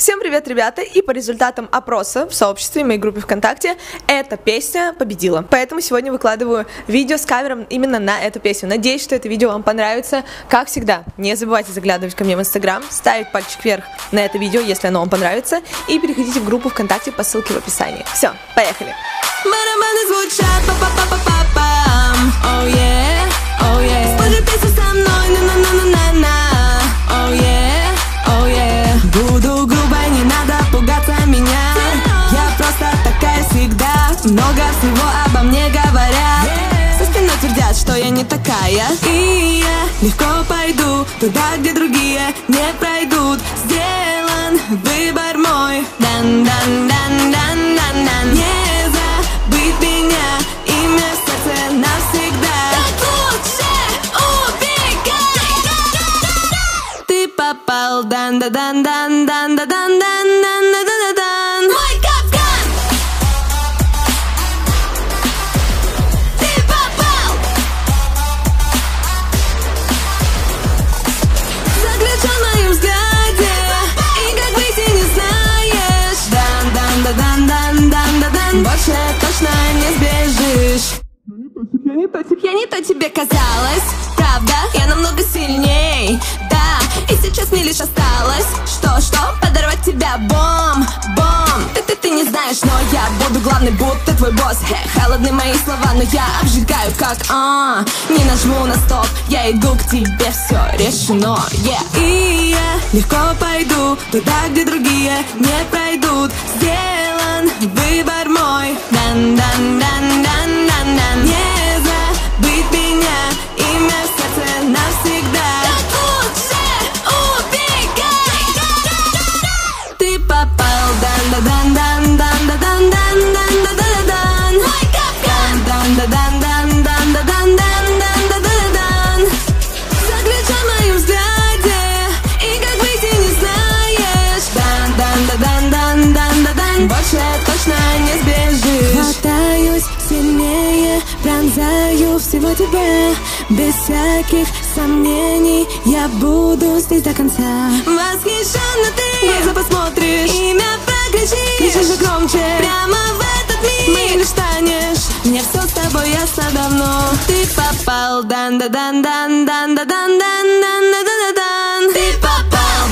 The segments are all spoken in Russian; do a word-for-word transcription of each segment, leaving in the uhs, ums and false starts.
Всем привет, ребята! И по результатам опроса в сообществе моей группе ВКонтакте эта песня победила. Поэтому сегодня выкладываю видео с кавером именно на эту песню. Надеюсь, что это видео вам понравится. Как всегда, не забывайте заглядывать ко мне в Инстаграм, ставить пальчик вверх на это видео, если оно вам понравится, и переходите в группу ВКонтакте по ссылке в описании. Все, поехали! Барабаны звучат, па-па-па-па-па-пам. Oh yeah, oh yeah. Спой же песню со мной, на-на-на-на-на-на. Oh yeah, oh yeah. Буду грубой, не надо пугаться меня. Я просто такая всегда. Много всего обо мне говорят. Со спиной твердят, что я не такая. И я легко пойду туда, где другие не пройдут. Сделан выбор мой. Дан-дан-дан-дан-дан-дан. Не забыть меня, имя в сердце навсегда. Так лучше убегай. Ты попал, дан-да-дан-дан-дан-дан-дан-дан-дан-дан. Мой капкан. Ты попал. Заключен в моем взгляде. И как выйти не знаешь. Дан-дан-дан-дан-дан-дан. Больше точно не сбежишь. Я не то, я не то тебе казалось. Правда, я намного сильней. Да, и сейчас мне лишь осталось Что-что, подорвать тебя, бом, бом. Ты, ты, ты не знаешь, но я буду главный, будто твой босс. Хе, холодны мои слова, но я обжигаю как а. Не нажму на стоп, я иду к тебе, все решено, yeah. И я легко пойду туда, где другие не пройдут. Сделан выбор мой. Дан-дан-дан-дан-дан-дан. Не забыть меня, имя в сердце навсегда. Так лучше убегай. Ты попал, дан-да-дан-дан-дан-дан-дан-дан-дан-дан. Мой капкан. Дан-да-дан-дан-дан-дан-дан-дан-дан. Заключен в моем взгляде. И как выйти не знаешь. Дан-дан-дан-дан-дан-дан. Больше точно не сбежишь. Хватаюсь сильнее, пронзаю всего тебя. Без всяких сомнений я буду здесь до конца. Восхищенно ты в глаза посмотришь, имя прокричишь, кричишь же громче. Прямо в этот миг мы лишь станешь. Мне все с тобой ясно давно. Ты попал, дан-да-дан-дан-дан-да-дан-дан-дан-дан-дан. Ты попал,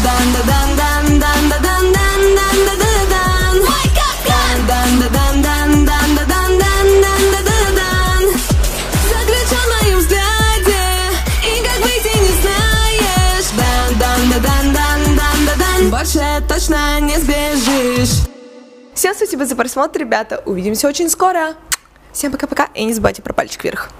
дан-да-дан-дан-дан-дан-дан-дан-дан-дан. Мой капкан. Дан-да-дан-дан-дан-дан-дан-дан-дан-дан. Заключен в моем взгляде. И как выйти не знаешь. Дан-дан-дан-дан-дан-дан. Больше точно не сбежишь. Всем спасибо за просмотр, ребята. Увидимся очень скоро. Всем пока-пока и не забывайте про пальчик вверх.